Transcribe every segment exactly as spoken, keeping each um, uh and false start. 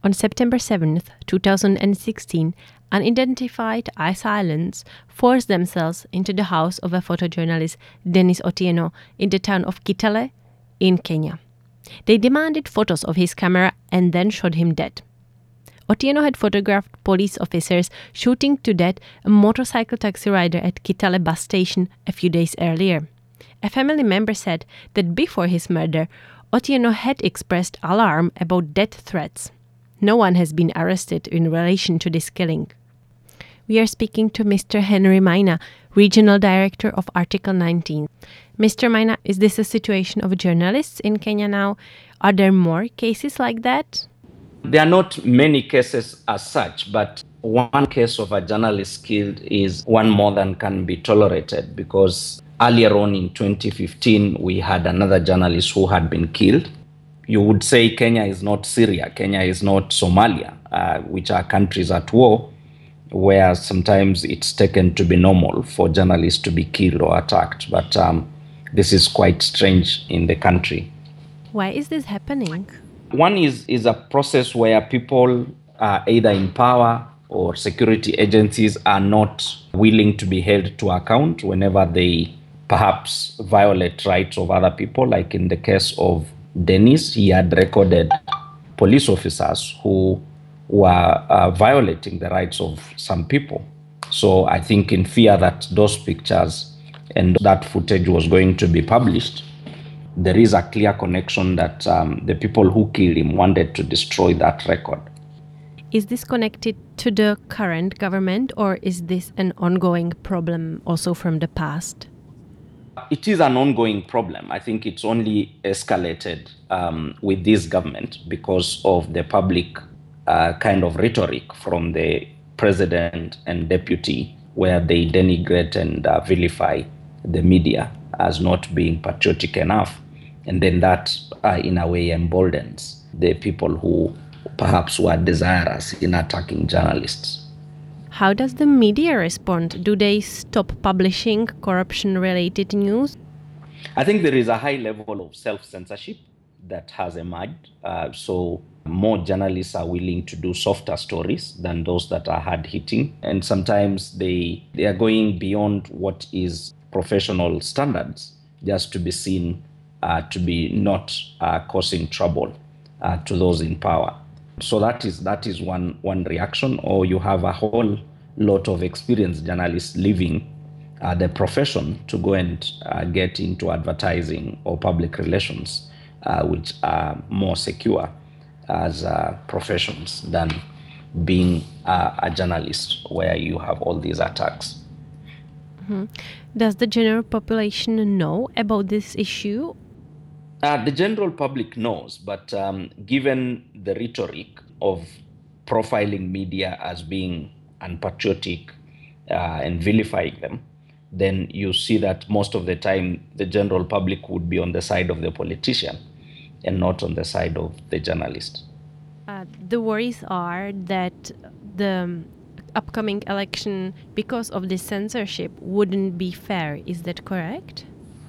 On September seventh, two thousand sixteen, unidentified assailants forced themselves into the house of a photojournalist, Dennis Otieno, in the town of Kitale in Kenya. They demanded photos of his camera and then shot him dead. Otieno had photographed police officers shooting to death a motorcycle taxi rider at Kitale bus station a few days earlier. A family member said that before his murder, Otieno had expressed alarm about death threats. No one has been arrested in relation to this killing. We are speaking to Mister Henry Maina, Regional Director of Article nineteen. Mister Maina, is this a situation of journalists in Kenya now? Are there more cases like that? There are not many cases as such, but one case of a journalist killed is one more than can be tolerated, because earlier on in twenty fifteen, we had another journalist who had been killed. You would say Kenya is not Syria, Kenya is not Somalia, uh, which are countries at war, where sometimes it's taken to be normal for journalists to be killed or attacked. But um, this is quite strange in the country. Why is this happening? One is, is a process where people are either in power or security agencies are not willing to be held to account whenever they perhaps violate rights of other people. Like in the case of Dennis, he had recorded police officers who were uh, violating the rights of some people. So I think in fear that those pictures and that footage was going to be published, there is a clear connection that um, the people who killed him wanted to destroy that record. Is this connected to the current government, or is this an ongoing problem also from the past? It is an ongoing problem. I think it's only escalated um, with this government because of the public uh, kind of rhetoric from the president and deputy, where they denigrate and uh, vilify the media as not being patriotic enough. And then that, uh, in a way, emboldens the people who perhaps were desirous in attacking journalists. How does the media respond? Do they stop publishing corruption-related news? I think there is a high level of self-censorship that has emerged. Uh, so more journalists are willing to do softer stories than those that are hard-hitting. And sometimes they, they are going beyond what is professional standards just to be seen uh, to be not uh, causing trouble uh, to those in power. So that is that is one one reaction. Or you have a whole lot of experienced journalists leaving uh, the profession to go and uh, get into advertising or public relations, uh, which are more secure as uh, professions than being uh, a journalist, where you have all these attacks. Mm-hmm. Does the general population know about this issue? Uh, the general public knows, but um, given the rhetoric of profiling media as being unpatriotic uh, and vilifying them, then you see that most of the time the general public would be on the side of the politician and not on the side of the journalist. Uh, the worries are that the upcoming election, because of this censorship, wouldn't be fair. Is that correct?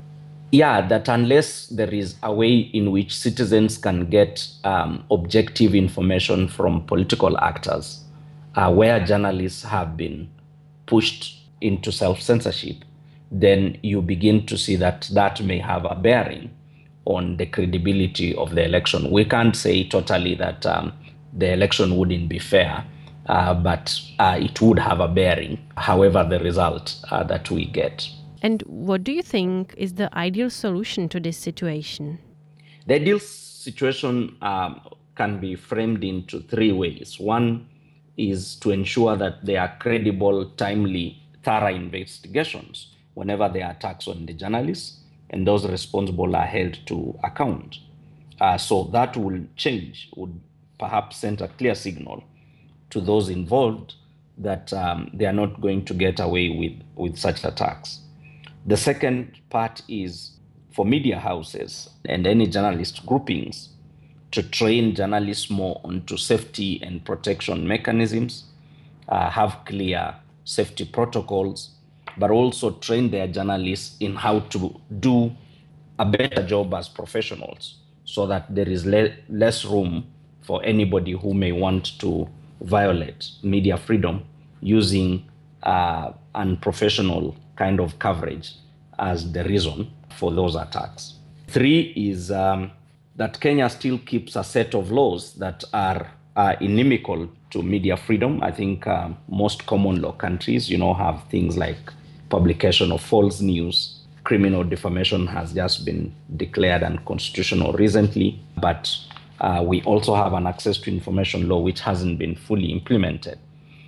Yeah, that unless there is a way in which citizens can get um, objective information from political actors, uh, where journalists have been pushed into self-censorship, then you begin to see that that may have a bearing on the credibility of the election. We can't say totally that um, the election wouldn't be fair, uh, but uh, it would have a bearing, however the result uh, that we get. And what do you think is the ideal solution to this situation? The ideal situation um, can be framed into three ways. One is to ensure that there are credible, timely, thorough investigations whenever there are attacks on the journalists, and those responsible are held to account. Uh, so that will change, would perhaps send a clear signal to those involved that um, they are not going to get away with, with such attacks. The second part is for media houses and any journalist groupings to train journalists more onto safety and protection mechanisms, uh, have clear safety protocols, but also train their journalists in how to do a better job as professionals, so that there is le- less room for anybody who may want to violate media freedom using uh, unprofessional kind of coverage as the reason for those attacks. Three is um, that Kenya still keeps a set of laws that are uh, inimical to media freedom. I think uh, most common law countries, you know, have things like publication of false news. Criminal defamation has just been declared unconstitutional recently, but uh, we also have an access to information law which hasn't been fully implemented.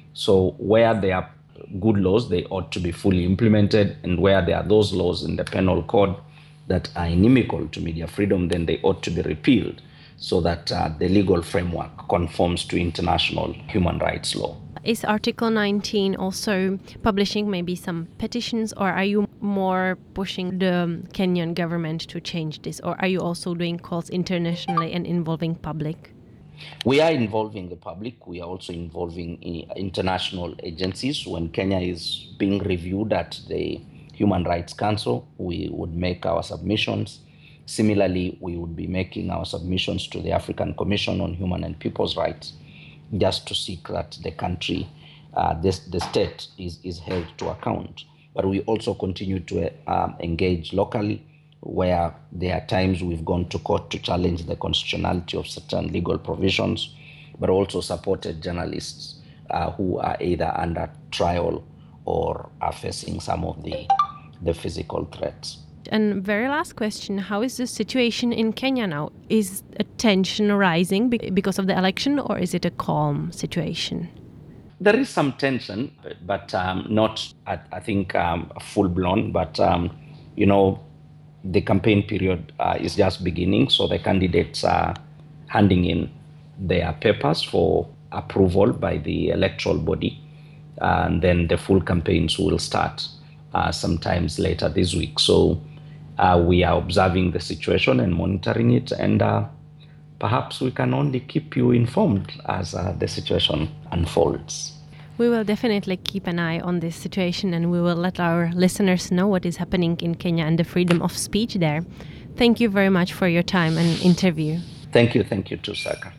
So where there are good laws, they ought to be fully implemented, and where there are those laws in the penal code that are inimical to media freedom, then they ought to be repealed so that uh, the legal framework conforms to international human rights law. Is Article nineteen also publishing maybe some petitions, or are you more pushing the Kenyan government to change this, or are you also doing calls internationally and involving public? We are involving the public. We are also involving international agencies. When Kenya is being reviewed at the Human Rights Council, we would make our submissions. Similarly, we would be making our submissions to the African Commission on Human and People's Rights, just to seek that the country, uh, this, the state is, is held to account. But we also continue to uh, engage locally, where there are times we've gone to court to challenge the constitutionality of certain legal provisions, but also supported journalists uh, who are either under trial or are facing some of the, the physical threats. And very last question, how is the situation in Kenya now? Is a tension rising because of the election, or is it a calm situation? There is some tension, but um, not, I, I think, um, full-blown. But, um, you know, the campaign period uh, is just beginning, so the candidates are handing in their papers for approval by the electoral body, and then the full campaigns will start uh, sometimes later this week. So uh, we are observing the situation and monitoring it, and uh, perhaps we can only keep you informed as uh, the situation unfolds. We will definitely keep an eye on this situation, and we will let our listeners know what is happening in Kenya and the freedom of speech there. Thank you very much for your time and interview. Thank you. Thank you too, Saka.